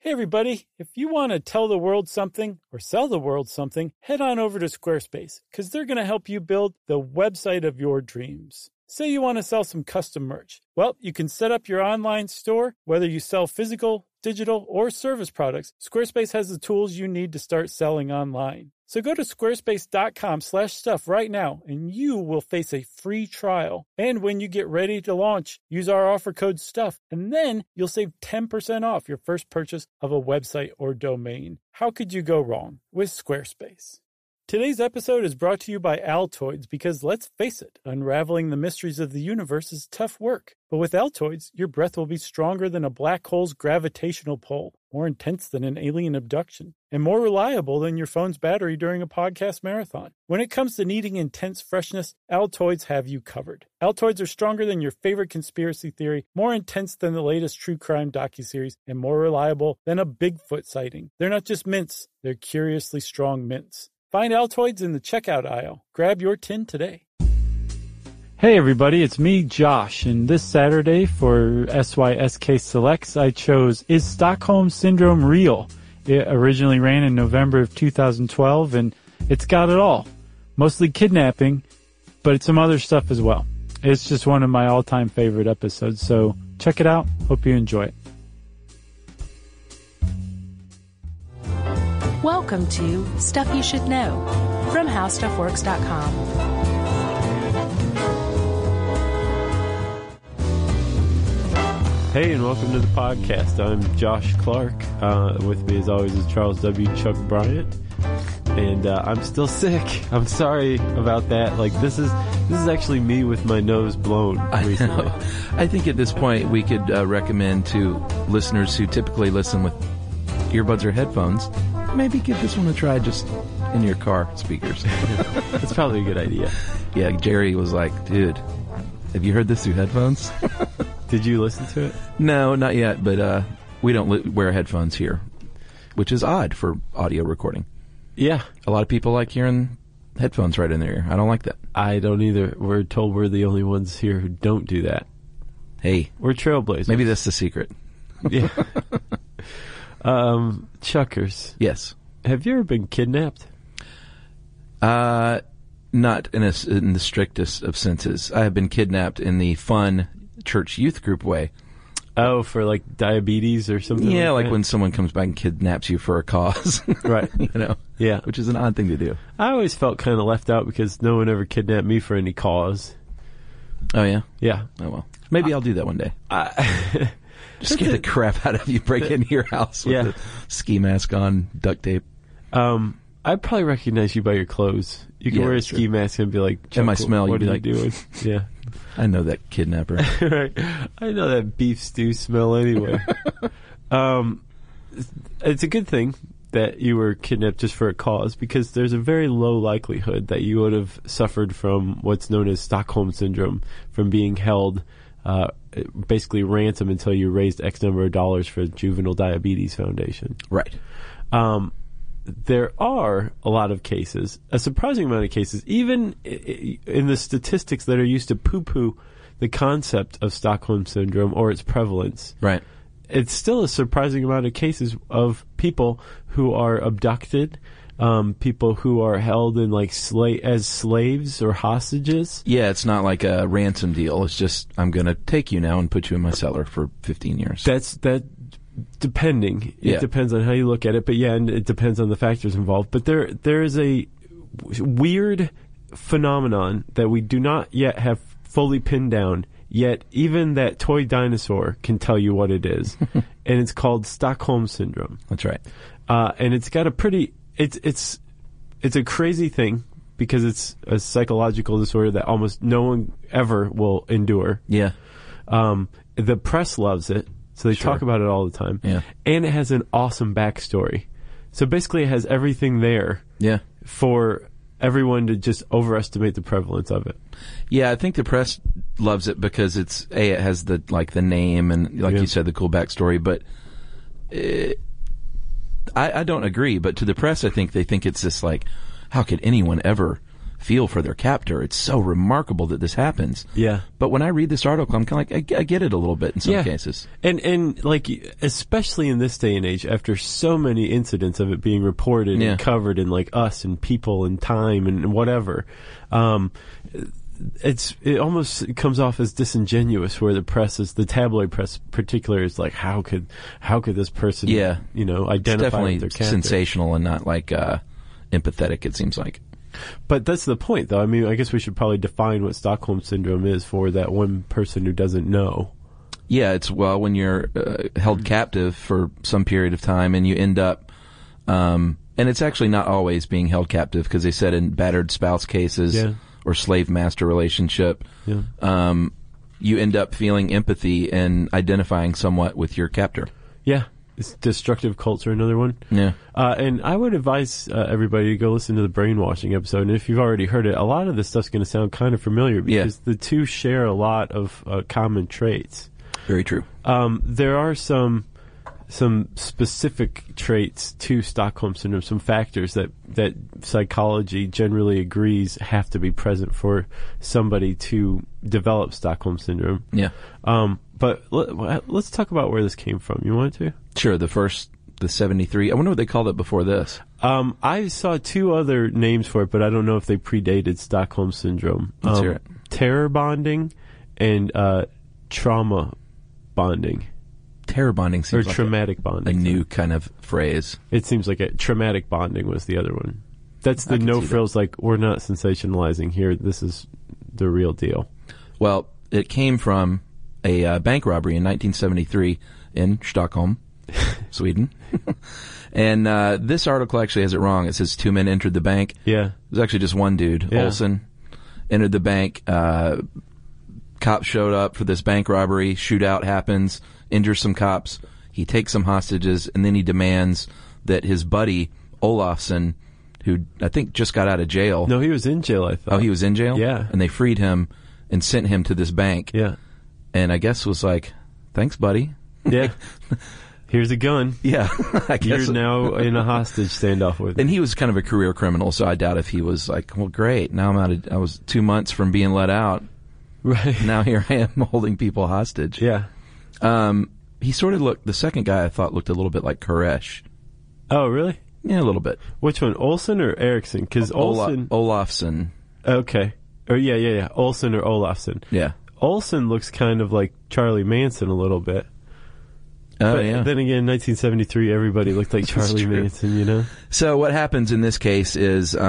Hey everybody, if you want to tell the world something or sell the world something, head on over to Squarespace because they're going to help you build the website of your dreams. Say you want to sell some custom merch. Well, you can set up your online store, whether you sell physical, digital, or service products. Squarespace has the tools you need to start selling online. So go to squarespace.com/stuff right now and you will face a free trial. And when you get ready to launch, use our offer code STUFF and then you'll save 10% off your first purchase of a website or domain. How could you go wrong with Squarespace? Today's episode is brought to you by Altoids because, let's face it, unraveling the mysteries of the universe is tough work. But with Altoids, your breath will be stronger than a black hole's gravitational pull, more intense than an alien abduction, and more reliable than your phone's battery during a podcast marathon. When it comes to needing intense freshness, Altoids have you covered. Altoids are stronger than your favorite conspiracy theory, more intense than the latest true crime docuseries, and more reliable than a Bigfoot sighting. They're not just mints, they're curiously strong mints. Find Altoids in the checkout aisle. Grab your tin today. Hey everybody, it's me, Josh, and this Saturday for SYSK Selects, I chose Is Stockholm Syndrome Real? It originally ran in November of 2012, and it's got it all. Mostly kidnapping, but it's some other stuff as well. It's just one of my all-time favorite episodes, so check it out. Hope you enjoy it. Welcome to Stuff You Should Know from HowStuffWorks.com. Hey, and welcome to the podcast. I'm Josh Clark. With me, as always, is Charles W. Chuck Bryant. And I'm still sick. I'm sorry about that. Like, this is actually me with my nose blown recently. I know. I think at this point we could recommend to listeners who typically listen with earbuds or headphones, maybe give this one a try just in your car speakers. That's probably a good idea. Yeah, Jerry was like, dude, have you heard this through headphones? Did you listen to it? No, not yet, but we don't wear headphones here, which is odd for audio recording. Yeah. A lot of people like hearing headphones right in their ear. I don't like that. I don't either. We're told we're the only ones here who don't do that. Hey. We're trailblazers. Maybe that's the secret. Yeah. Chuckers. Yes. Have you ever been kidnapped? Not in the strictest of senses. I have been kidnapped in the fun church youth group way. Oh, for like diabetes or something? Yeah, like that? when someone comes back and kidnaps you for a cause. Right. You know? Yeah. Which is an odd thing to do. I always felt kind of left out because no one ever kidnapped me for any cause. Oh, yeah? Yeah. Oh, well. Maybe I'll do that one day. Just scare the crap out of you, break into your house with a ski mask on, duct tape. I'd probably recognize you by your clothes. You can wear a ski mask and be like, and my smell, what you'd are be you like, doing? Yeah. I know that kidnapper. Right. I know that beef stew smell anyway. It's a good thing that you were kidnapped just for a cause because there's a very low likelihood that you would have suffered from what's known as Stockholm Syndrome, from being held basically ransom until you raised X number of dollars for the Juvenile Diabetes Foundation. Right. There are a lot of cases, a surprising amount of cases, even in the statistics that are used to poo-poo the concept of Stockholm Syndrome or its prevalence. Right. It's still a surprising amount of cases of people who are abducted, people who are held in like as slaves or hostages. Yeah, it's not like a ransom deal. It's just, I'm going to take you now and put you in my cellar for 15 years. Depending. Yeah. It depends on how you look at it, but yeah, and it depends on the factors involved. But there is a weird phenomenon that we do not yet have fully pinned down, yet even that toy dinosaur can tell you what it is. And it's called Stockholm Syndrome. That's right. And it's got a pretty, it's a crazy thing because it's a psychological disorder that almost no one ever will endure. Yeah. The press loves it. So they talk about it all the time. Yeah. And it has an awesome backstory. So basically it has everything there for everyone to just overestimate the prevalence of it. Yeah, I think the press loves it because it has the name and you said, the cool backstory, but I don't agree. But to the press, I think they think it's this like, how could anyone ever feel for their captor. It's so remarkable that this happens. Yeah. But when I read this article, I'm kind of like, I get it a little bit in some cases. And like, especially in this day and age, after so many incidents of it being reported and covered in like Us and People and Time and whatever, it almost comes off as disingenuous, where the tabloid press particular is like, how could this person, identify it's definitely with their captor? Sensational and not like, empathetic, it seems like. But that's the point, though. I mean, I guess we should probably define what Stockholm Syndrome is for that one person who doesn't know. Yeah, it's, when you're held captive for some period of time and you end up, and it's actually not always being held captive, because they said in battered spouse cases or slave-master relationship, you end up feeling empathy and identifying somewhat with your captor. Yeah. Destructive Culture, another one. Yeah. And I would advise everybody to go listen to the Brainwashing episode. And if you've already heard it, a lot of this stuff's going to sound kind of familiar, because the two share a lot of common traits. Very true. There are some specific traits to Stockholm Syndrome, some factors that psychology generally agrees have to be present for somebody to develop Stockholm Syndrome. Yeah. But let's talk about where this came from. You want to? Sure. The 73. I wonder what they called it before this. I saw two other names for it, but I don't know if they predated Stockholm Syndrome. Let's hear it. Terror bonding and trauma bonding. Terror bonding seems or like traumatic bonding. A new kind of phrase. It seems like traumatic bonding was the other one. That's the no frills, like, we're not sensationalizing here. This is the real deal. Well, it came from a bank robbery in 1973 in Stockholm, Sweden. And this article actually has it wrong. It says 2 men entered the bank. Yeah. It was actually just one dude, Olson, entered the bank. Cops showed up for this bank robbery. Shootout happens, injures some cops. He takes some hostages, and then he demands that his buddy, Olafsson, who I think just got out of jail. No, he was in jail, I thought. Oh, he was in jail? Yeah. And they freed him and sent him to this bank. Yeah. And I guess was like, thanks, buddy. Yeah. Here's a gun. Yeah. I guess. You're now in a hostage standoff with him. And he was kind of a career criminal, so I doubt if he was like, well, great, now I was 2 months from being let out. Right. Now here I am holding people hostage. Yeah. He sort of looked, the second guy I thought looked a little bit like Koresh. Oh, really? Yeah, a little bit. Which one, Olsen or Eriksson? Because Olsen... Olafsson. Okay. Or yeah. Olsen or Olafsson. Yeah. Olsen looks kind of like Charlie Manson a little bit. Oh, but yeah. Then again, in 1973, everybody looked like Charlie Manson, you know? So what happens in this case is it's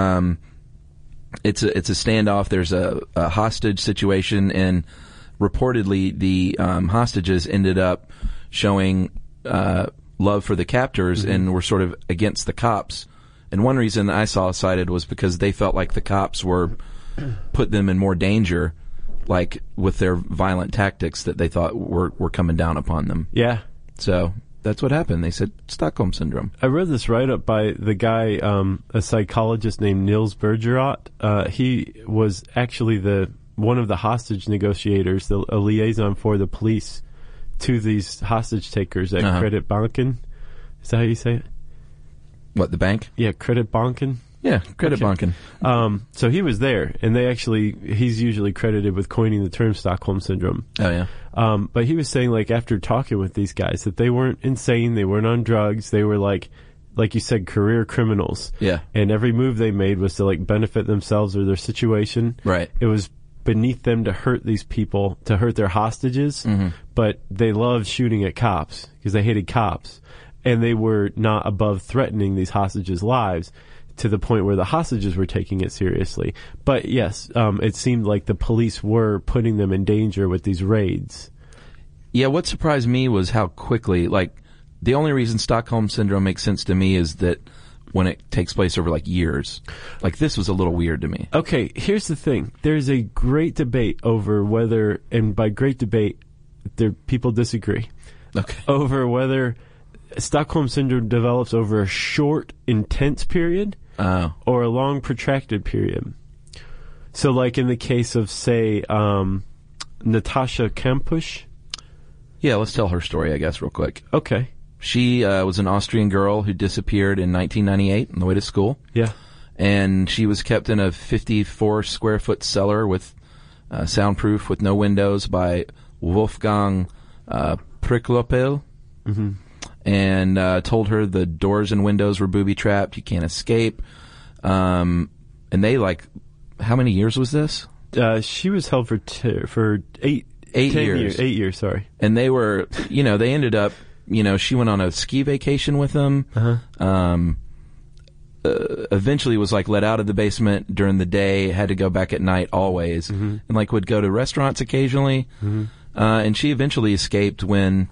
a standoff. There's a hostage situation, and reportedly the hostages ended up showing love for the captors and were sort of against the cops. And one reason I saw cited was because they felt like the cops were put them in more danger, like with their violent tactics that they thought were coming down upon them. Yeah. So that's what happened. They said Stockholm Syndrome. I read this write-up by the guy, a psychologist named Nils Bergerot. He was actually one of the hostage negotiators, a liaison for the police to these hostage takers at Credit Banken. Is that how you say it? What, the bank? Yeah, Credit Banken. Yeah, Credit Banken. So he was there, and he's usually credited with coining the term Stockholm Syndrome. Oh, yeah. But he was saying, like, after talking with these guys, that they weren't insane, they weren't on drugs, they were like you said, career criminals. Yeah. And every move they made was to, like, benefit themselves or their situation. Right. It was beneath them to hurt these people, to hurt their hostages, but they loved shooting at cops because they hated cops. And they were not above threatening these hostages' lives to the point where the hostages were taking it seriously. But yes, it seemed like the police were putting them in danger with these raids. Yeah, what surprised me was how quickly, like, the only reason Stockholm Syndrome makes sense to me is that when it takes place over, like, years. Like, this was a little weird to me. Okay, here's the thing. There's a great debate over whether, and by great debate, people disagree, over whether Stockholm Syndrome develops over a short, intense period or a long, protracted period. So, like in the case of, say, Natasha Kampusch. Yeah, let's tell her story, I guess, real quick. Okay. She was an Austrian girl who disappeared in 1998 on the way to school. Yeah. and she was kept in a 54 square foot cellar with soundproof with no windows by Wolfgang Priklopil, and told her the doors and windows were booby trapped. You can't escape. And they how many years was this? She was held for 8 years. 8 years, sorry. And they were, they ended up, she went on a ski vacation with them. Eventually was let out of the basement during the day, had to go back at night always, and would go to restaurants occasionally. And she eventually escaped when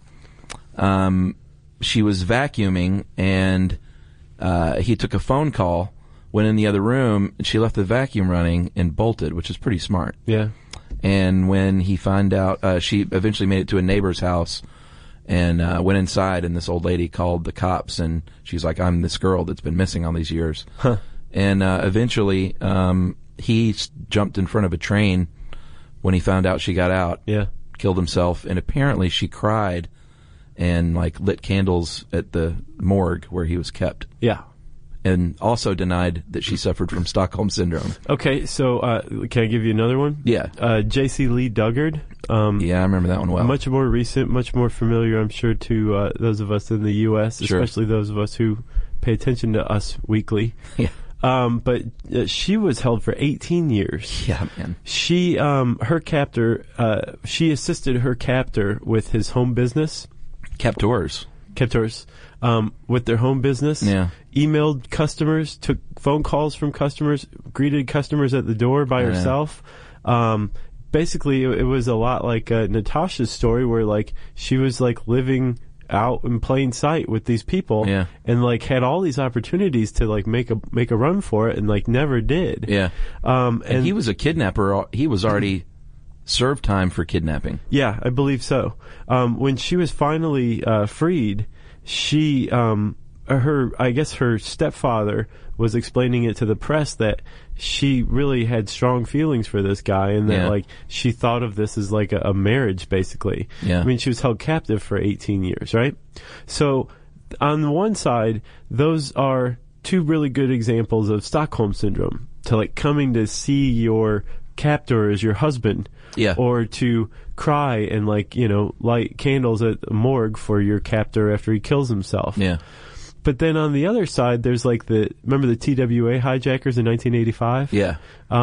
she was vacuuming, and he took a phone call, went in the other room, and she left the vacuum running and bolted, which is pretty smart. Yeah. And when he found out, she eventually made it to a neighbor's house and went inside, and this old lady called the cops, and she's like, I'm this girl that's been missing all these years. And eventually he jumped in front of a train when he found out she got out, killed himself, and apparently she cried and lit candles at the morgue where he was kept. Yeah. And also denied that she suffered from Stockholm Syndrome. Okay, so can I give you another one? Yeah. J.C. Lee Duggard. Yeah, I remember that one well. Much more recent, much more familiar, I'm sure, to those of us in the U.S., especially those of us who pay attention to Us Weekly. Yeah. But she was held for 18 years. Yeah, man. She, her captor, she assisted her captor with his home business. Captors, with their home business. Yeah. Emailed customers, took phone calls from customers, greeted customers at the door by herself. Basically, it was a lot like Natasha's story, where she was living out in plain sight with these people, and had all these opportunities to make a run for it, and never did. Yeah. And he was a kidnapper. He was already served time for kidnapping. Yeah, I believe so. When she was finally freed, she her stepfather was explaining it to the press that she really had strong feelings for this guy, and that she thought of this as a marriage, basically. Yeah. I mean, she was held captive for 18 years, right? So on the one side, those are two really good examples of Stockholm Syndrome, to coming to see your captor as your husband, or to cry and light candles at the morgue for your captor after he kills himself. Yeah. But then on the other side, there's remember the TWA hijackers in 1985? Yeah.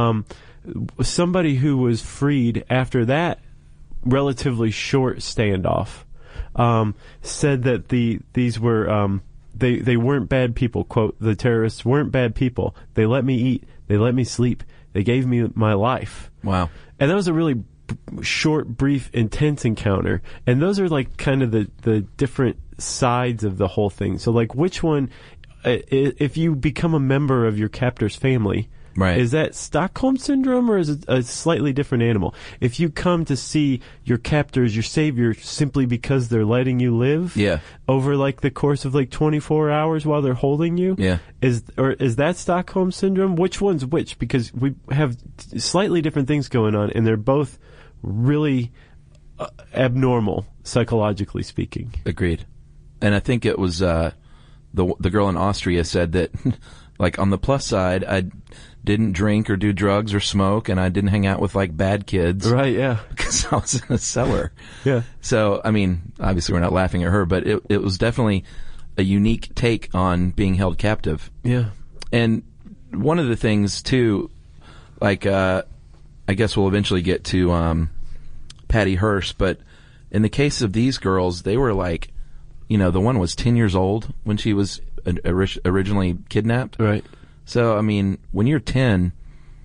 Somebody who was freed after that relatively short standoff said that these were they weren't bad people. Quote, the terrorists weren't bad people. They let me eat. They let me sleep. They gave me my life. Wow. And that was a really short, brief, intense encounter. And those are kind of the different sides of the whole thing. So which one, if you become a member of your captor's family, right, is that Stockholm Syndrome, or is it a slightly different animal? If you come to see your captor as your savior simply because they're letting you live over the course of 24 hours while they're holding you, is that Stockholm Syndrome? Which one's which? Because we have slightly different things going on, and they're both really abnormal, psychologically speaking. Agreed. And I think it was the girl in Austria said that, on the plus side, I didn't drink or do drugs or smoke, and I didn't hang out with bad kids. Right, yeah. Because I was in a cellar. Yeah. So, I mean, obviously we're not laughing at her, but it was definitely a unique take on being held captive. Yeah. And one of the things, too, I guess we'll eventually get to Patty Hearst, but in the case of these girls, they were the one was 10 years old when she was originally kidnapped. Right. So, I mean, when you're 10,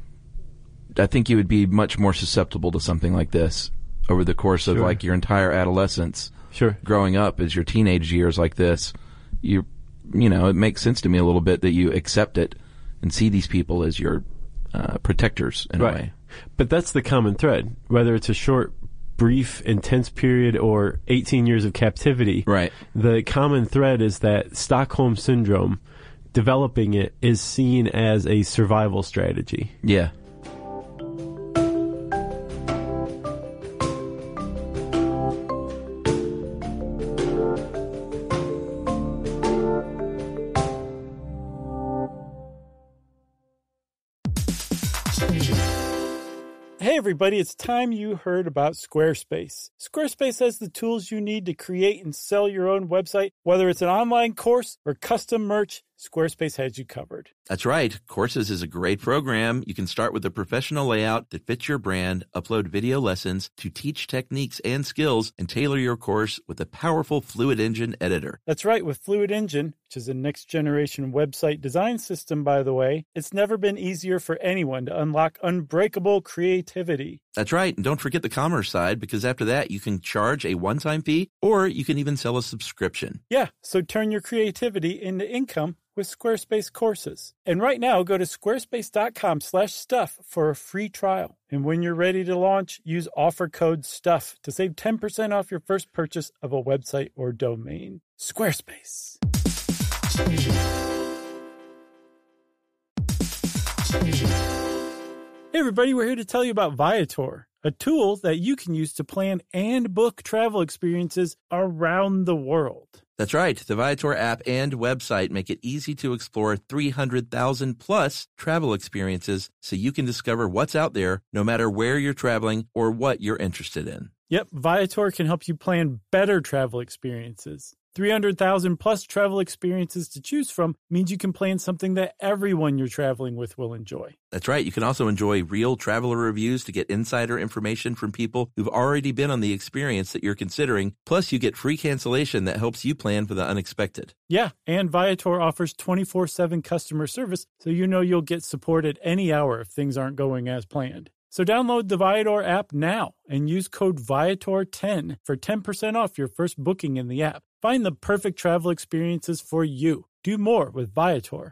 I think you would be much more susceptible to something like this over the course of your entire adolescence. Sure. Growing up as your teenage years like this, it makes sense to me a little bit that you accept it and see these people as your protectors in a way. But that's the common thread, whether it's a short, brief, intense period or 18 years of captivity. Right. The common thread is that Stockholm Syndrome, developing it, is seen as a survival strategy. Yeah. Hey everybody, it's time you heard about Squarespace. Squarespace has the tools you need to create and sell your own website. Whether it's an online course or custom merch, Squarespace has you covered. That's right. Courses is a great program. You can start with a professional layout that fits your brand, upload video lessons to teach techniques and skills, and tailor your course with a powerful Fluid Engine editor. That's right. With Fluid Engine, which is a next-generation website design system, by the way, it's never been easier for anyone to unlock unbreakable creativity. That's right. And don't forget the commerce side, because after that, you can charge a one-time fee, or you can even sell a subscription. Yeah, so turn your creativity into income with Squarespace courses. And right now, go to squarespace.com/stuff for a free trial. And when you're ready to launch, use offer code STUFF to save 10% off your first purchase of a website or domain. Squarespace. Hey everybody, we're here to tell you about Viator, a tool that you can use to plan and book travel experiences around the world. That's right. The Viator app and website make it easy to explore 300,000 plus travel experiences so you can discover what's out there no matter where you're traveling or what you're interested in. Yep, Viator can help you plan better travel experiences. 300,000 plus travel experiences to choose from means you can plan something that everyone you're traveling with will enjoy. That's right. You can also enjoy real traveler reviews to get insider information from people who've already been on the experience that you're considering. Plus, you get free cancellation that helps you plan for the unexpected. Yeah, and Viator offers 24/7 customer service, so you know you'll get support at any hour if things aren't going as planned. So download the Viator app now and use code Viator10 for 10% off your first booking in the app. Find the perfect travel experiences for you. Do more with Viator.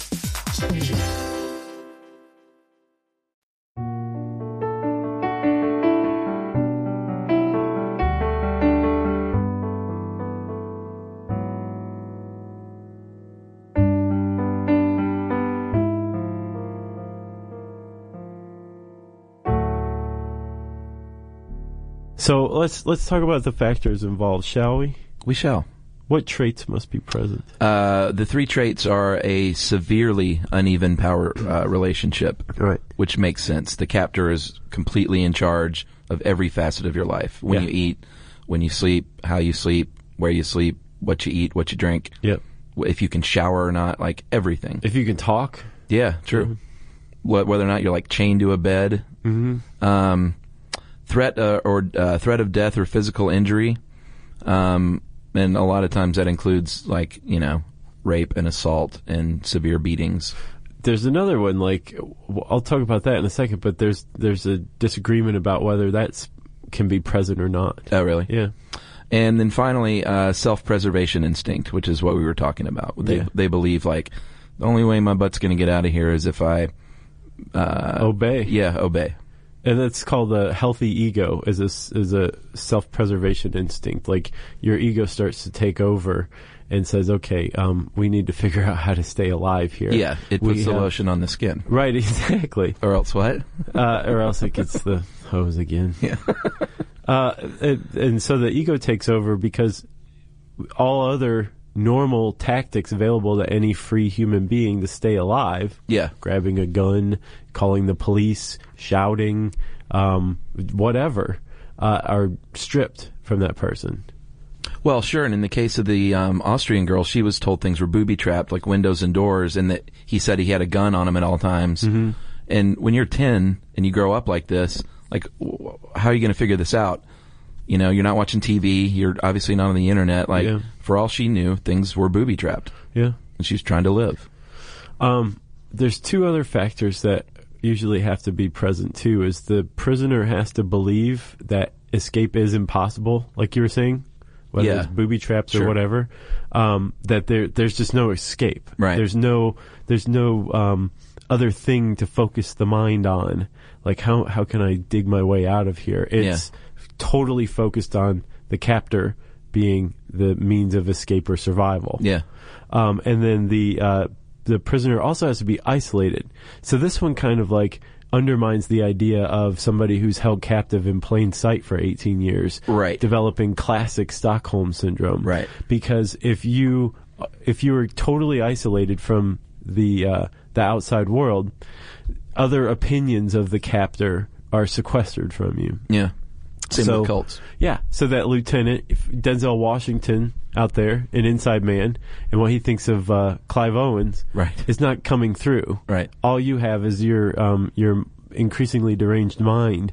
So let's talk about the factors involved, shall we? We shall. What traits must be present? The three traits are a severely uneven power relationship, Right. which makes sense. The captor is completely in charge of every facet of your life. When you eat, when you sleep, how you sleep, where you sleep, what you eat, what you drink. Yep. If you can shower or not, like everything. If you can talk. Yeah, true. Mm-hmm. Whether or not you're like chained to a bed. Mm-hmm. Threat threat of death or physical injury. And a lot of times that includes, like, rape and assault and severe beatings. There's another one, like, I'll talk about that in a second, but there's a disagreement about whether that can be present or not. Oh, really? Yeah. And then finally, self-preservation instinct, which is what we were talking about. They believe, like, the only way my butt's going to get out of here is if I... obey. Yeah, obey. And that's called a healthy ego, is a self-preservation instinct. Like, your ego starts to take over and says, okay, we need to figure out how to stay alive here. Yeah, it puts the lotion on the skin. Right, exactly. Or else what? Or else it gets the hose again. Yeah. And so the ego takes over because all other normal tactics available to any free human being to stay alive. Yeah. Grabbing a gun, calling the police, shouting, whatever, are stripped from that person. Well, sure. And in the case of the Austrian girl, she was told things were booby-trapped, like windows and doors, and that he said he had a gun on him at all times. Mm-hmm. And when you're 10 and you grow up like this, like, how are you going to figure this out? You're not watching TV. You're obviously not on the internet. Like, for all she knew, things were booby-trapped. Yeah. And she's trying to live. There's two other factors that usually have to be present, too, is the prisoner has to believe that escape is impossible, like you were saying, whether it's booby-trapped or whatever, that there's just no escape. Right. There's no other thing to focus the mind on. Like, how can I dig my way out of here? It's totally focused on the captor being the means of escape or survival. Yeah. And then the prisoner also has to be isolated. So this one kind of like undermines the idea of somebody who's held captive in plain sight for 18 years. Right. Developing classic Stockholm syndrome. Right. Because if you were totally isolated from the outside world, other opinions of the captor are sequestered from you. Yeah. Same with cults. Yeah. So that Lieutenant Denzel Washington out there, an inside man, and what he thinks of Clive Owens is not coming through. Right. All you have is your increasingly deranged mind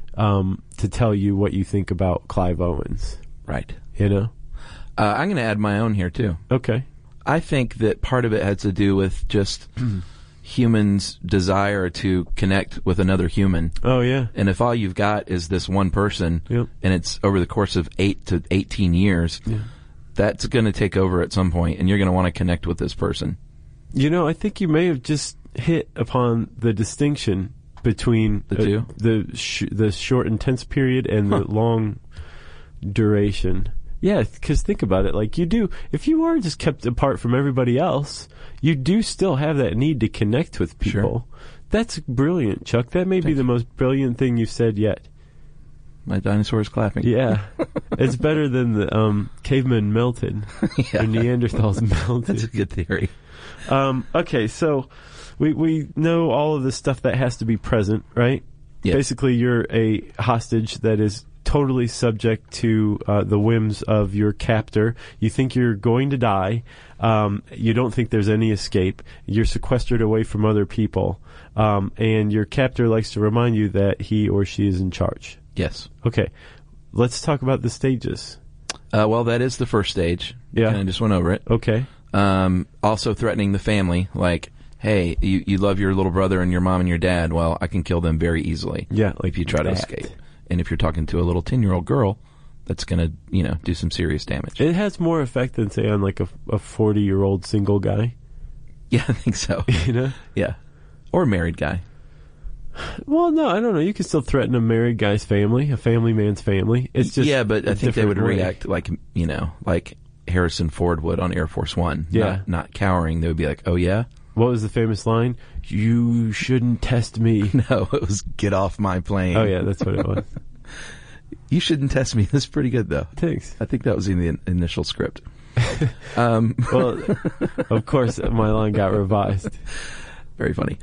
to tell you what you think about Clive Owens. Right. You know? I'm going to add my own here, too. Okay. I think that part of it has to do with just humans' desire to connect with another human. Oh, yeah. And if all you've got is this one person, Yep. and it's over the course of 8 to 18 years, that's going to take over at some point, and you're going to want to connect with this person. You know, I think you may have just hit upon the distinction between the two, the short intense period and the long duration. Yeah, because think about it. Like, you do, if you are just kept apart from everybody else, you do still have that need to connect with people. Sure. That's brilliant, Chuck. That may be the most brilliant thing you've said yet. My dinosaur is clapping. Yeah. It's better than the cavemen melted. Or Neanderthals melted. That's a good theory. Okay, so we know all of the stuff that has to be present, right? Yes. Basically, you're a hostage that is totally subject to the whims of your captor. You think you're going to die. You don't think there's any escape. You're sequestered away from other people. And your captor likes to remind you that he or she is in charge. Yes. Okay. Let's talk about the stages. Well, that is the first stage. Yeah. And I just went over it. Okay. Also threatening the family, like, hey, you love your little brother and your mom and your dad. Well, I can kill them very easily. Yeah, like if you try to escape. And if you're talking to a little 10-year-old girl, that's going to, do some serious damage. It has more effect than, say, on like a 40-year-old single guy. Yeah, I think so. You know? Yeah. Or a married guy. Well, no, I don't know. You can still threaten a married guy's family, a family man's family. It's just but I think they would way. react like Harrison Ford would on Air Force One. Yeah. Not cowering. They would be like, oh, yeah? What was the famous line? You shouldn't test me. No, it was get off my plane. Oh, yeah, that's what it was. You shouldn't test me. That's pretty good, though. Thanks. I think that was in the initial script. Well, of course, my line got revised. Very funny.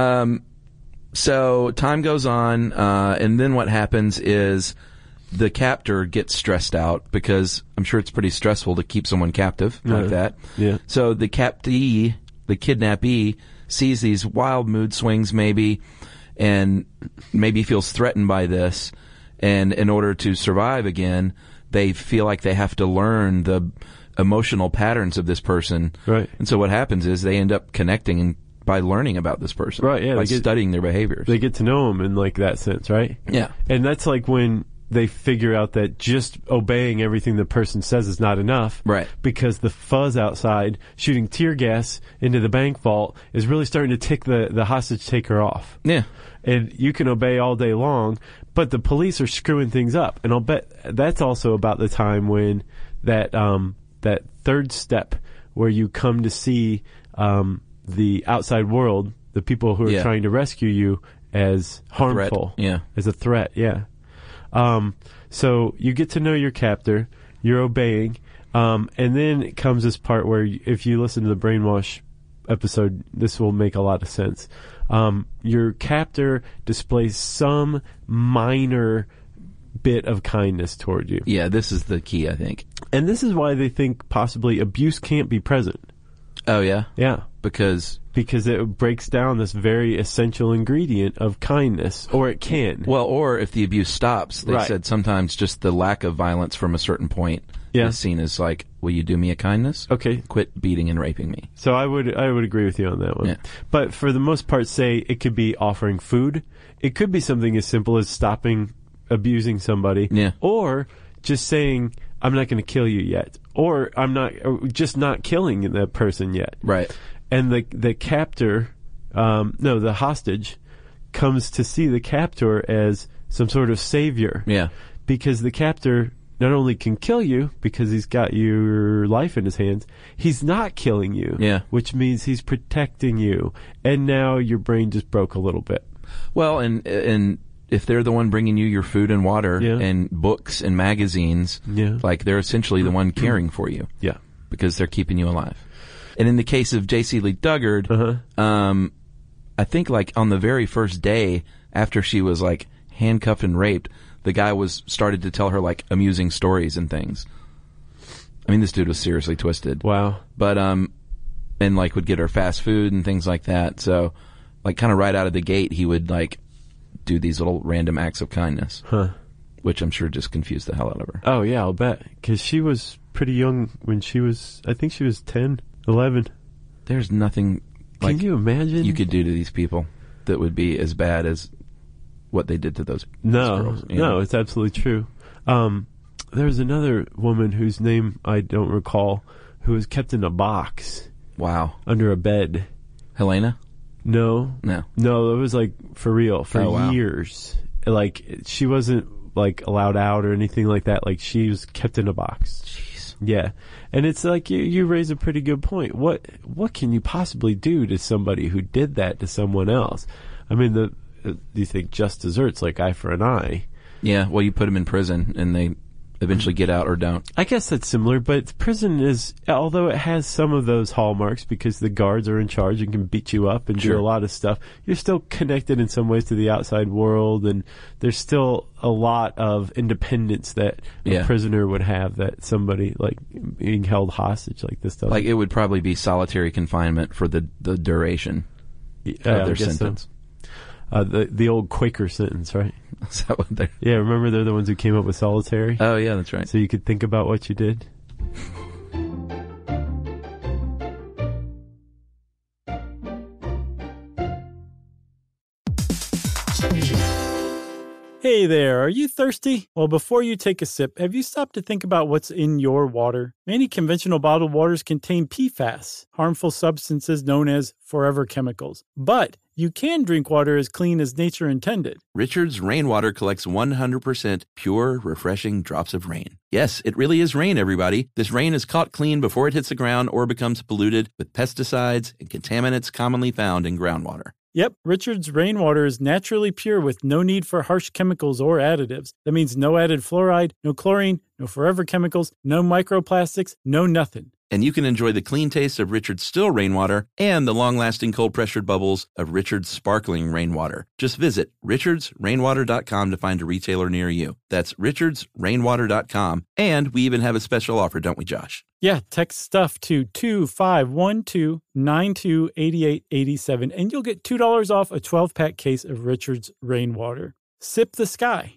So time goes on, and then what happens is the captor gets stressed out because I'm sure it's pretty stressful to keep someone captive like that. Yeah. So the captee, the kidnappee, sees these wild mood swings maybe, and maybe feels threatened by this. And in order to survive again, they feel like they have to learn the emotional patterns of this person. Right. And so what happens is they end up connecting by learning about this person. Right, yeah. By studying their behaviors. They get to know them in like that sense, right? Yeah. And that's like when they figure out that just obeying everything the person says is not enough. Right. Because the fuzz outside shooting tear gas into the bank vault is really starting to tick the hostage taker off. Yeah. And you can obey all day long, but the police are screwing things up. And I'll bet that's also about the time when that third step where you come to see the outside world, the people who are trying to rescue you, as harmful. As a threat, so you get to know your captor, you're obeying, and then it comes this part where if you listen to the Brainwash episode, this will make a lot of sense. Your captor displays some minor bit of kindness toward you. Yeah, this is the key, I think. And this is why they think possibly abuse can't be present. Oh, yeah? Yeah. Because it breaks down this very essential ingredient of kindness, or it can. Well, or if the abuse stops, they said sometimes just the lack of violence from a certain point is seen as like, will you do me a kindness? Okay. Quit beating and raping me. So I would agree with you on that one. Yeah. But for the most part, say it could be offering food. It could be something as simple as stopping abusing somebody. Yeah. Or just saying, I'm not going to kill you yet. Or just not killing that person yet. Right. And the captor, the hostage, comes to see the captor as some sort of savior. Yeah. Because the captor not only can kill you because he's got your life in his hands, he's not killing you. Yeah. Which means he's protecting you. And now your brain just broke a little bit. Well, and if they're the one bringing you your food and water and books and magazines, like they're essentially the one caring for you. Yeah. Because they're keeping you alive. And in the case of J.C. Lee Duggard, I think like on the very first day after she was like handcuffed and raped, the guy started to tell her like amusing stories and things. I mean, this dude was seriously twisted. Wow. But and like would get her fast food and things like that. So like kind of right out of the gate, he would like do these little random acts of kindness. Huh. Which I'm sure just confused the hell out of her. Oh, yeah, I'll bet. Because she was pretty young when I think she was 10, 11. There's nothing like Can you imagine? You could do to these people that would be as bad as what they did to those girls. No, it's absolutely true. There was another woman whose name I don't recall who was kept in a box. Wow. Under a bed. Helena? No. It was like for real, for years. Like, she wasn't like allowed out or anything like that. Like, she was kept in a box. Jeez. Yeah. And it's like, you raise a pretty good point. What can you possibly do to somebody who did that to someone else? I mean, do you think just desserts like eye for an eye? Yeah, well, you put them in prison and they eventually get out or don't. I guess that's similar, but prison is, although it has some of those hallmarks because the guards are in charge and can beat you up and do a lot of stuff, you're still connected in some ways to the outside world, and there's still a lot of independence that a prisoner would have that somebody like being held hostage like this doesn't. Like, it would probably be solitary confinement for the duration of their sentence. So. The old Quaker sentence, right? Is that what they're... Yeah, remember they're the ones who came up with solitary? Oh, yeah, that's right. So you could think about what you did? Hey there, are you thirsty? Well, before you take a sip, have you stopped to think about what's in your water? Many conventional bottled waters contain PFAS, harmful substances known as forever chemicals. But you can drink water as clean as nature intended. Richard's Rainwater collects 100% pure, refreshing drops of rain. Yes, it really is rain, everybody. This rain is caught clean before it hits the ground or becomes polluted with pesticides and contaminants commonly found in groundwater. Yep, Richard's Rainwater is naturally pure with no need for harsh chemicals or additives. That means no added fluoride, no chlorine, no forever chemicals, no microplastics, no nothing. And you can enjoy the clean taste of Richard's still rainwater and the long-lasting cold-pressured bubbles of Richard's sparkling rainwater. Just visit richardsrainwater.com to find a retailer near you. That's richardsrainwater.com. And we even have a special offer, don't we, Josh? Yeah, text stuff to 2512928887 and you'll get $2 off a 12-pack case of Richard's Rainwater. Sip the sky.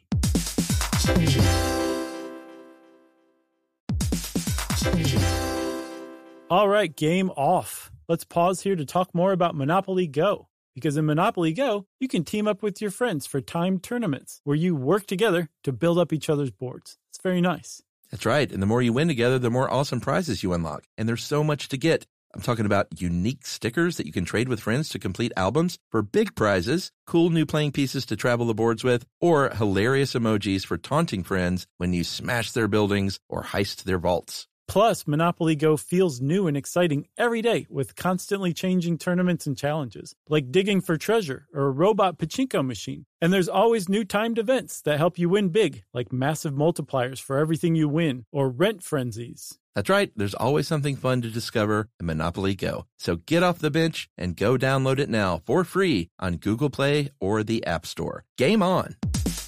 All right, game off. Let's pause here to talk more about Monopoly Go. Because in Monopoly Go, you can team up with your friends for timed tournaments where you work together to build up each other's boards. It's very nice. That's right. And the more you win together, the more awesome prizes you unlock. And there's so much to get. I'm talking about unique stickers that you can trade with friends to complete albums for big prizes, cool new playing pieces to travel the boards with, or hilarious emojis for taunting friends when you smash their buildings or heist their vaults. Plus, Monopoly Go feels new and exciting every day with constantly changing tournaments and challenges, like digging for treasure or a robot pachinko machine. And there's always new timed events that help you win big, like massive multipliers for everything you win or rent frenzies. That's right. There's always something fun to discover in Monopoly Go. So get off the bench and go download it now for free on Google Play or the App Store. Game on!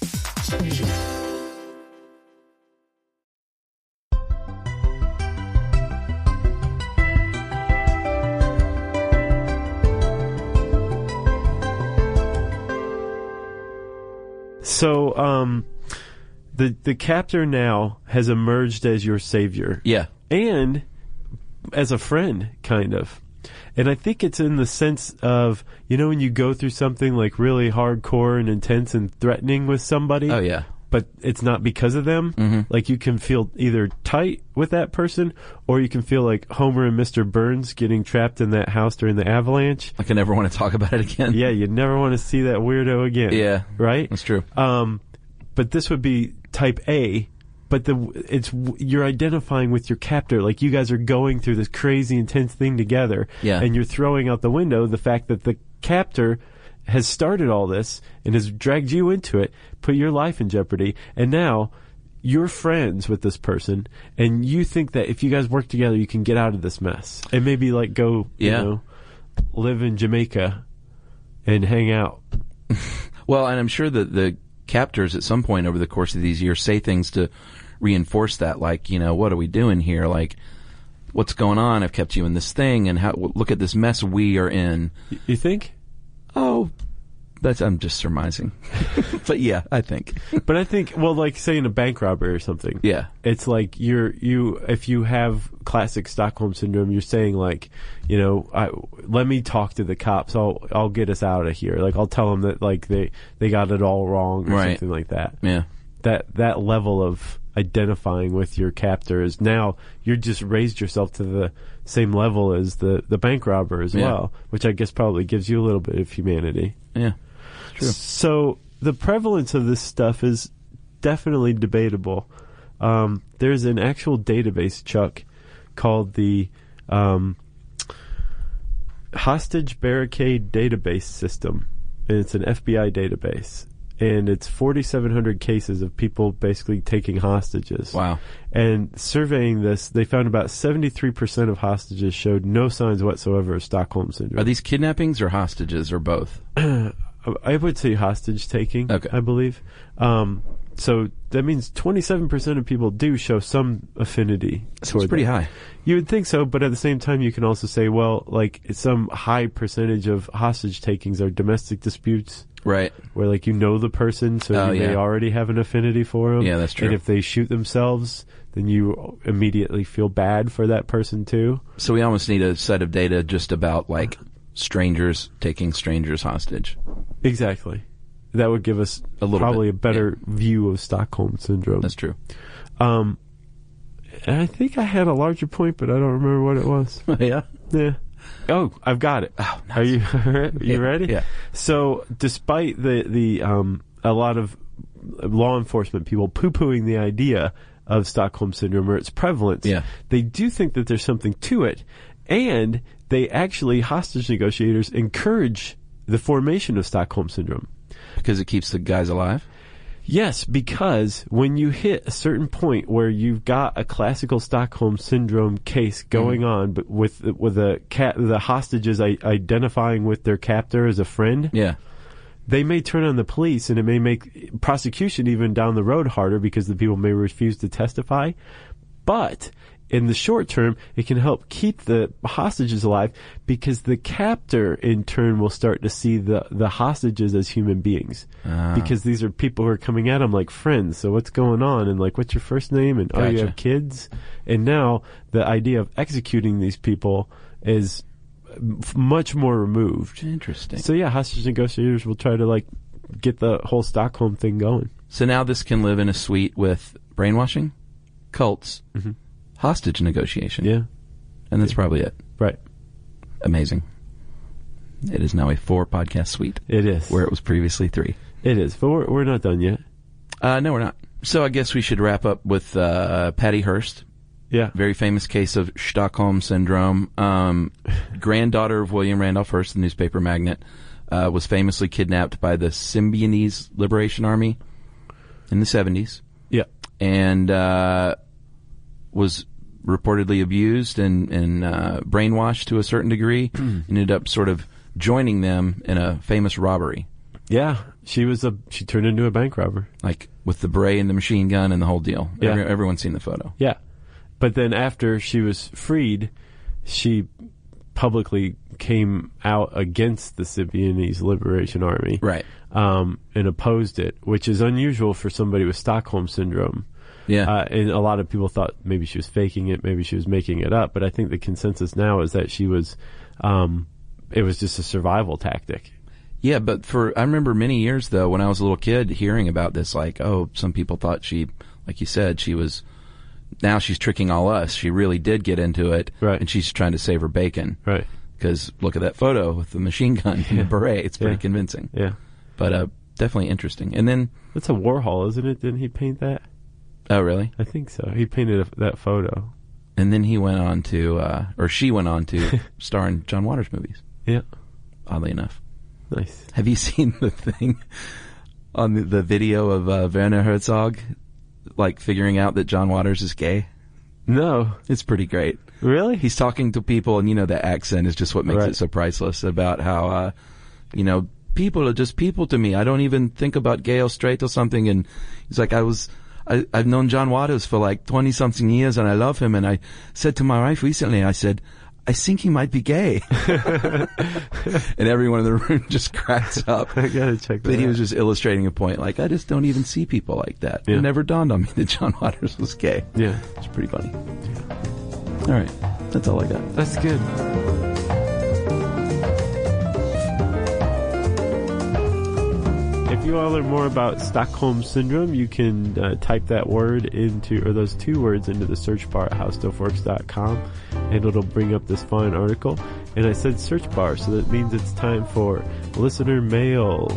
So, the captor now has emerged as your savior. Yeah. And as a friend, kind of. And I think it's in the sense of, when you go through something like really hardcore and intense and threatening with somebody. Oh, yeah. But it's not because of them. Mm-hmm. Like, you can feel either tight with that person, or you can feel like Homer and Mr. Burns getting trapped in that house during the avalanche. Like, I never want to talk about it again. Yeah, you never want to see that weirdo again. Yeah. Right? That's true. But this would be type A, but you're identifying with your captor. Like, you guys are going through this crazy, intense thing together. Yeah. And you're throwing out the window the fact that the captor has started all this and has dragged you into it, put your life in jeopardy, and now you're friends with this person, and you think that if you guys work together, you can get out of this mess and maybe go, live in Jamaica and hang out. Well, and I'm sure that the captors at some point over the course of these years say things to reinforce that, like, what are we doing here? Like, what's going on? I've kept you in this thing, and look at this mess we are in. You think? Oh, I'm just surmising. But yeah, I think. But I think, well, like saying a bank robbery or something. Yeah. It's like if you have classic Stockholm syndrome, you're saying like, let me talk to the cops. I'll get us out of here. Like, I'll tell them that like they got it all wrong or something like that. Yeah. That level of identifying with your captor is now you just raised yourself to the same level as the bank robber as well, which I guess probably gives you a little bit of humanity. Yeah. True. So the prevalence of this stuff is definitely debatable. There's an actual database, Chuck, called the Hostage Barricade Database System, and it's an FBI database. And it's 4,700 cases of people basically taking hostages. Wow. And surveying this, they found about 73% of hostages showed no signs whatsoever of Stockholm Syndrome. Are these kidnappings or hostages or both? I would say hostage taking, okay. I believe. So that means 27% of people do show some affinity. That's pretty high. You would think so, but at the same time, you can also say, well, like some high percentage of hostage takings are domestic disputes. Right. Where like the person, so you may already have an affinity for them. Yeah, that's true. And if they shoot themselves, then you immediately feel bad for that person too. So we almost need a set of data just about like strangers taking strangers hostage. Exactly. That would give us probably a better view of Stockholm Syndrome. That's true. And I think I had a larger point, but I don't remember what it was. Yeah? Yeah. Oh, I've got it. Oh, nice. Are you ready? Yeah. So, despite the a lot of law enforcement people poo-pooing the idea of Stockholm Syndrome or its prevalence, they do think that there's something to it, and hostage negotiators encourage the formation of Stockholm Syndrome. Because it keeps the guys alive? Yes, because when you hit a certain point where you've got a classical Stockholm Syndrome case going on, but with the hostages identifying with their captor as a friend, they may turn on the police, and it may make prosecution even down the road harder because the people may refuse to testify. But in the short term, it can help keep the hostages alive because the captor, in turn, will start to see the hostages as human beings. Because these are people who are coming at them like friends. So what's going on? And like, what's your first name? And you have kids? And now the idea of executing these people is much more removed. Interesting. So yeah, hostage negotiators will try to like get the whole Stockholm thing going. So now this can live in a suite with brainwashing, cults, hostage negotiation. Yeah. And that's probably it. Right. Amazing. It is now a 4-podcast suite. It is. Where it was previously 3. It is. But we're not done yet. No, we're not. So I guess we should wrap up with Patty Hearst. Yeah. Very famous case of Stockholm Syndrome. Granddaughter of William Randolph Hearst, the newspaper magnate, was famously kidnapped by the Symbionese Liberation Army in the 70s. Yeah. And was reportedly abused and brainwashed to a certain degree. Ended up sort of joining them in a famous robbery. Yeah, she turned into a bank robber. Like with the beret and the machine gun and the whole deal. Yeah. Everyone's seen the photo. Yeah. But then after she was freed, she publicly came out against the Symbionese Liberation Army. Right. And opposed it, which is unusual for somebody with Stockholm Syndrome. Yeah. And a lot of people thought maybe she was faking it, maybe she was making it up, but I think the consensus now is that she was, it was just a survival tactic. Yeah, but I remember many years though, when I was a little kid, hearing about this, like, oh, some people thought she, like you said, now she's tricking all us. She really did get into it. Right. And she's trying to save her bacon. Right. Because look at that photo with the machine gun and the beret. It's pretty convincing. Yeah. But, definitely interesting. And then. That's a Warhol, isn't it? Didn't he paint that? Oh, really? I think so. He painted that photo. And then he went on to, or she went on to star in John Waters movies. Yeah. Oddly enough. Nice. Have you seen the thing on the video of Werner Herzog, like figuring out that John Waters is gay? No. It's pretty great. Really? He's talking to people, and the accent is just what makes it so priceless, about how, people are just people to me. I don't even think about gay or straight or something. And he's like, I've known John Waters for like 20 something years and I love him. And I said to my wife recently, I said, I think he might be gay. And everyone in the room just cracks up. I gotta check that But he out. was just illustrating a point. Like, I just don't even see people like that. Yeah. It never dawned on me that John Waters was gay. Yeah. It's pretty funny. All right. That's all I got. That's good. If you want to learn more about Stockholm Syndrome, you can type that word into, or those two words into the search bar at howstuffworks.com, and it'll bring up this fine article. And I said search bar, so that means it's time for listener mail.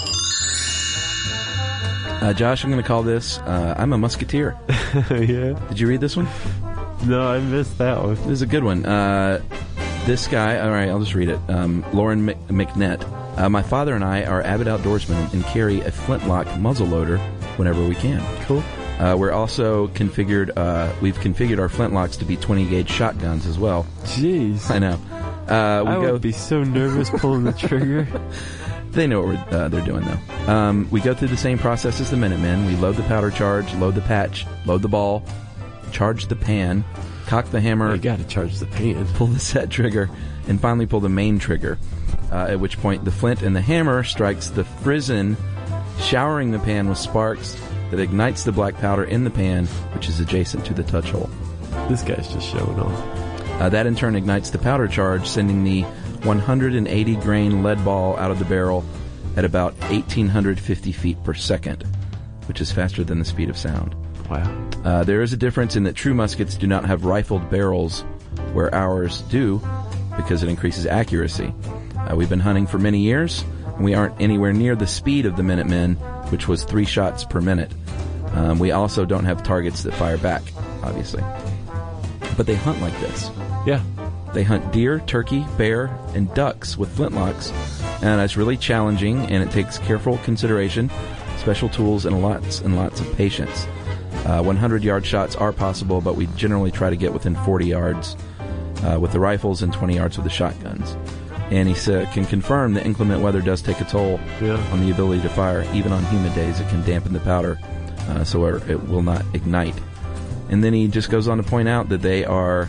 Josh, I'm going to call this, I'm a Musketeer. Yeah? Did you read this one? No, I missed that one. This is a good one. This guy, all right, I'll just read it. Lauren McNett. My father and I are avid outdoorsmen and carry a flintlock muzzleloader whenever we can. Cool. We're also we've configured our flintlocks to be 20-gauge shotguns as well. Jeez. I know. I would be so nervous pulling the trigger. They know what they're doing, though. We go through the same process as the Minutemen. We load the powder charge, load the patch, load the ball, charge the pan, cock the hammer. You gotta charge the pan. Pull the set trigger, and finally pull the main trigger. At which point the flint and the hammer strikes the frizzen, showering the pan with sparks that ignites the black powder in the pan, which is adjacent to the touch hole. This guy's just showing off. That in turn ignites the powder charge, sending the 180 grain lead ball out of the barrel at about 1,850 feet per second, which is faster than the speed of sound. Wow. There is a difference in that true muskets do not have rifled barrels, where ours do, because it increases accuracy. We've been hunting for many years, and we aren't anywhere near the speed of the Minutemen, which was 3 shots per minute. We also don't have targets that fire back, obviously. But they hunt like this. Yeah. They hunt deer, turkey, bear, and ducks with flintlocks, and it's really challenging, and it takes careful consideration, special tools, and lots of patience. 100-yard shots are possible, but we generally try to get within 40 yards with the rifles and 20 yards with the shotguns. And he can confirm that inclement weather does take a toll on the ability to fire. Even on humid days, it can dampen the powder, so it will not ignite. And then he just goes on to point out that they are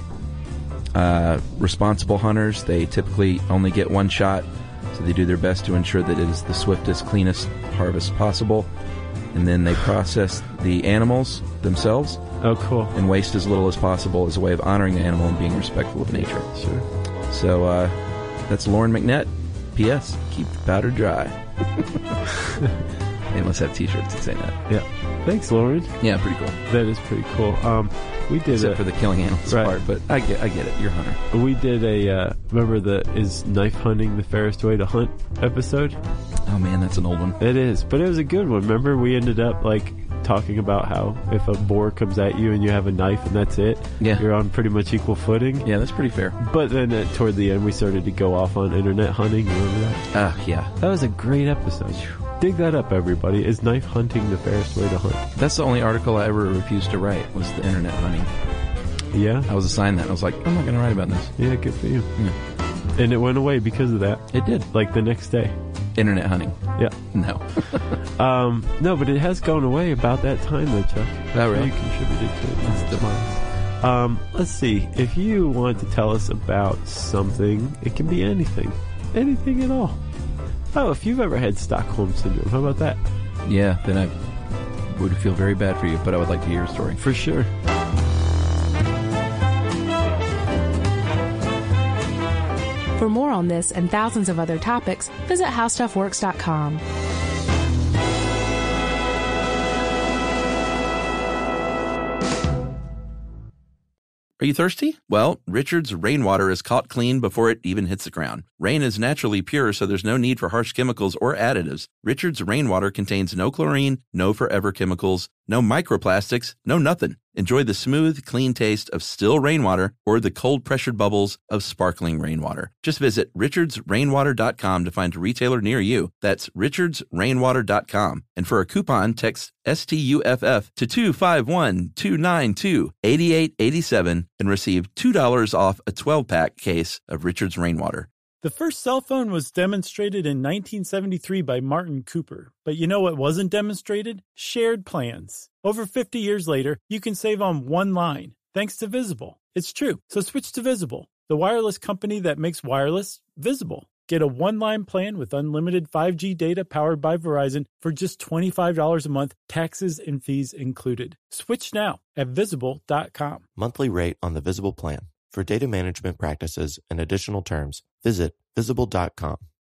responsible hunters. They typically only get 1 shot, so they do their best to ensure that it is the swiftest, cleanest harvest possible. And then they process the animals themselves. Oh, cool. And waste as little as possible as a way of honoring the animal and being respectful of nature. Sure. So, that's Lauren McNett. P.S. Keep the powder dry. They must have T-shirts that say that. Yeah. Thanks, Lauren. Yeah, pretty cool. That is pretty cool. We did Except for the killing animals part, but I get it. You're a hunter. We did remember is knife hunting the fairest way to hunt episode? Oh man, that's an old one. It is, but it was a good one. Remember, we ended up talking about how if a boar comes at you and you have a knife and that's it, you're on pretty much equal footing. Yeah, that's pretty fair. But then toward the end, we started to go off on internet hunting. Remember that? Yeah. That was a great episode. Dig that up, everybody. Is knife hunting the fairest way to hunt? That's the only article I ever refused to write, was the internet hunting. Yeah? I was assigned that. I was like, I'm not going to write about this. Yeah, good for you. Yeah. And it went away because of that. It did. Like the next day. Internet hunting. Yeah. No. No, but it has gone away about that time, though, Chuck. Oh, really? You contributed to it. That's demise. Let's see. If you want to tell us about something, it can be anything. Anything at all. Oh, if you've ever had Stockholm Syndrome, how about that? Yeah, then I would feel very bad for you, but I would like to hear your story. For sure. For more on this and thousands of other topics, visit howstuffworks.com. Are you thirsty? Well, Richard's rainwater is caught clean before it even hits the ground. Rain is naturally pure, so there's no need for harsh chemicals or additives. Richard's rainwater contains no chlorine, no forever chemicals, no microplastics, no nothing. Enjoy the smooth, clean taste of still rainwater or the cold-pressured bubbles of sparkling rainwater. Just visit richardsrainwater.com to find a retailer near you. That's richardsrainwater.com. And for a coupon, text STUFF to 251-292-8887 and receive $2 off a 12-pack case of Richard's Rainwater. The first cell phone was demonstrated in 1973 by Martin Cooper. But you know what wasn't demonstrated? Shared plans. Over 50 years later, you can save on one line, thanks to Visible. It's true. So switch to Visible, the wireless company that makes wireless visible. Get a one-line plan with unlimited 5G data powered by Verizon for just $25 a month, taxes and fees included. Switch now at Visible.com. Monthly rate on the Visible plan. For data management practices and additional terms, visit Visible.com.